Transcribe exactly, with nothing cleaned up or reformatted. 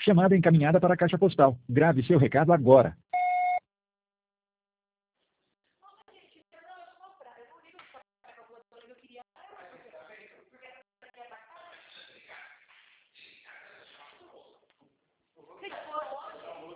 Chamada encaminhada para a caixa postal. Grave seu recado agora.